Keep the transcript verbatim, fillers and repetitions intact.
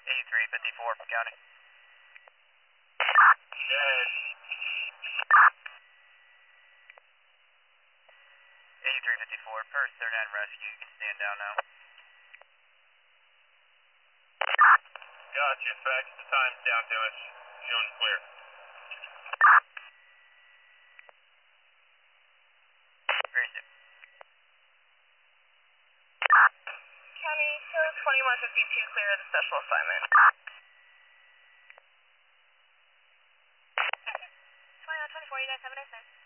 eighty-three fifty-four, county. Yes. eighty-three fifty-four, Purse thirty-nine Rescue, you can stand down now. Gotcha, fax the times down to us. Showing clear. Very good. County, show twenty-one fifty-two clear of the special assignment. twenty-one twenty-four, you guys have an instance.